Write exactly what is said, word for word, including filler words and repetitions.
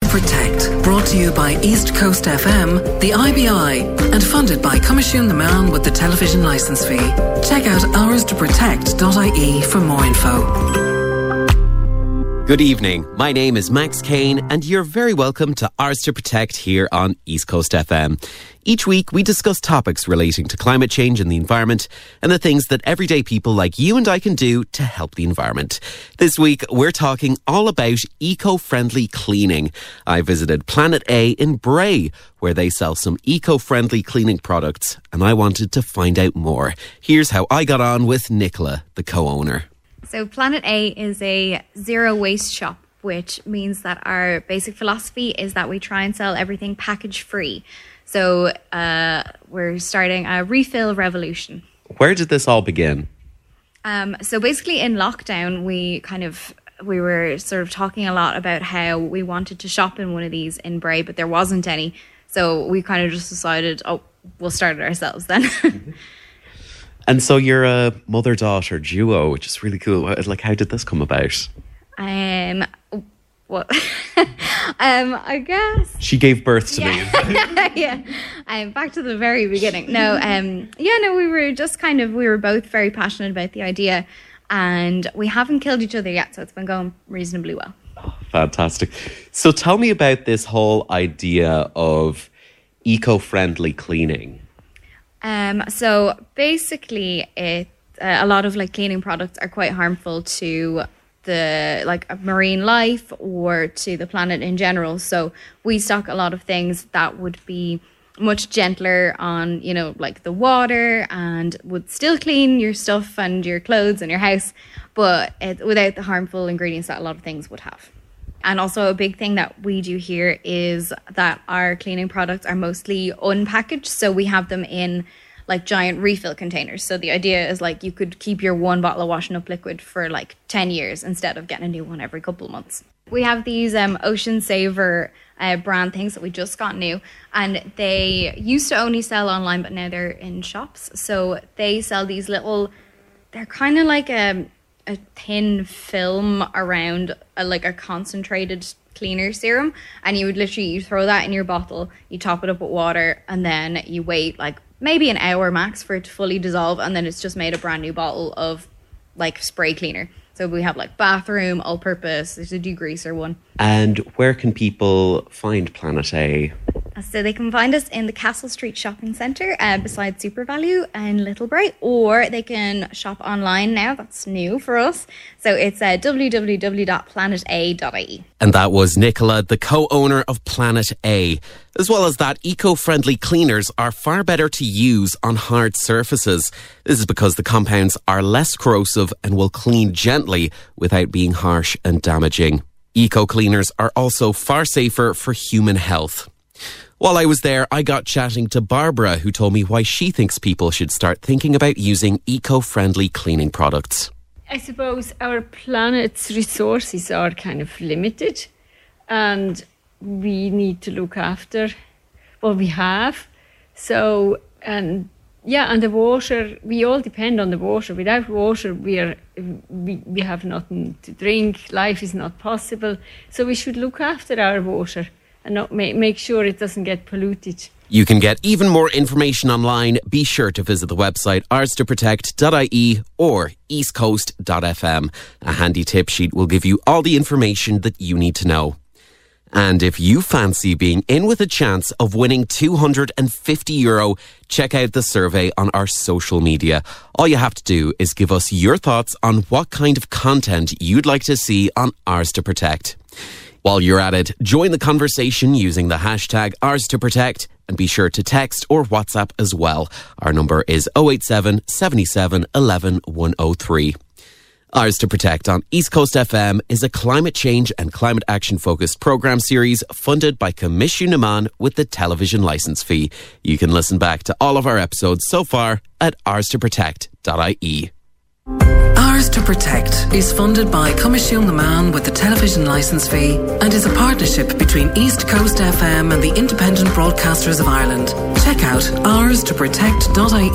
Protect, brought to you by East Coast F M, the I B I, and funded by Comisiún na Meán with the television licence fee. Check out ours to protect dot I E for more info. Good evening, my name is Max Kane and you're very welcome to Ours to Protect here on East Coast F M. Each week we discuss topics relating to climate change and the environment and the things that everyday people like you and I can do to help the environment. This week we're talking all about eco-friendly cleaning. I visited Planet A in Bray where they sell some eco-friendly cleaning products and I wanted to find out more. Here's how I got on with Nicola, the co-owner. So Planet A is a zero waste shop, which means that our basic philosophy is that we try and sell everything package free. So uh, we're starting a refill revolution. Where did this all begin? Um, so basically in lockdown, we kind of, we were sort of talking a lot about how we wanted to shop in one of these in Bray, but there wasn't any. So we kind of just decided, oh, we'll start it ourselves then. Mm-hmm. And so you're a mother-daughter duo, which is really cool. Like, how did this come about? Um, what? um, I guess she gave birth to yeah. me. yeah. Um, back to the very beginning. No. Um. Yeah. No. We were just kind of. We were both very passionate about the idea, and we haven't killed each other yet, so it's been going reasonably well. Oh, fantastic. So tell me about this whole idea of eco-friendly cleaning. Um, so basically it, uh, a lot of like cleaning products are quite harmful to the like marine life or to the planet in general. So we stock a lot of things that would be much gentler on, you know, like the water and would still clean your stuff and your clothes and your house, but it, without the harmful ingredients that a lot of things would have. And also a big thing that we do here is that our cleaning products are mostly unpackaged. So we have them in like giant refill containers. So the idea is like you could keep your one bottle of washing up liquid for like ten years instead of getting a new one every couple of months. We have these um, Ocean Saver uh, brand things that we just got new. And they used to only sell online, but now they're in shops. So they sell these little, they're kind of like a... a thin film around a, like a concentrated cleaner serum, and you would literally you throw that in your bottle, you top it up with water, and then you wait like maybe an hour max for it to fully dissolve, and then it's just made a brand new bottle of like spray cleaner. So we have like bathroom, all-purpose, there's a degreaser one. And where can people find Planet A? So they can find us in the Castle Street Shopping Centre uh, beside SuperValu in Little Bray, or they can shop online now. That's new for us. So it's uh, w w w dot planet a dot I E. And that was Nicola, the co-owner of Planet A. As well as that, eco-friendly cleaners are far better to use on hard surfaces. This is because the compounds are less corrosive and will clean gently without being harsh and damaging. Eco-cleaners are also far safer for human health. While I was there, I got chatting to Barbara, who told me why she thinks people should start thinking about using eco-friendly cleaning products. I suppose our planet's resources are kind of limited, and we need to look after what we have. So, and yeah, and the water, we all depend on the water. Without water, we are we, we have nothing to drink. Life is not possible. So we should look after our water and not make, make sure it doesn't get polluted. You can get even more information online. Be sure to visit the website ours to protect dot I E or east coast dot f m. A handy tip sheet will give you all the information that you need to know. And if you fancy being in with a chance of winning two hundred fifty euro, check out the survey on our social media. All you have to do is give us your thoughts on what kind of content you'd like to see on Ours to Protect. While you're at it, join the conversation using the hashtag Ours to Protect and be sure to text or WhatsApp as well. Our number is oh eight seven, seven seven, one one, one oh three. Ours to Protect on East Coast F M is a climate change and climate action focused programme series funded by Comisiún na Meán with the television licence fee. You can listen back to all of our episodes so far at ours to protect dot I E. Ours to Protect is funded by Comisiún na Meán with the television licence fee and is a partnership between East Coast F M and the Independent Broadcasters of Ireland. Check out ours to protect dot I